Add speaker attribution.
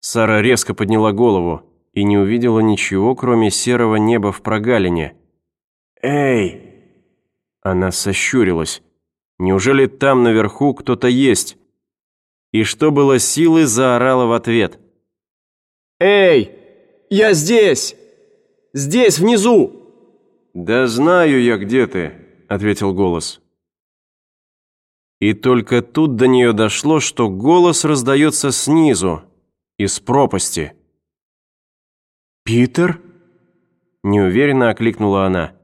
Speaker 1: Сара резко подняла голову и не увидела ничего, кроме серого неба в прогалине. «Эй!» Она сощурилась. Неужели там наверху кто-то есть? И что было силы, заорала в ответ.
Speaker 2: «Эй! Я здесь! Здесь, внизу!»
Speaker 1: «Да знаю я, где ты», — ответил голос. И только тут до нее дошло, что голос раздается снизу, из пропасти. «Питер?» – неуверенно окликнула она.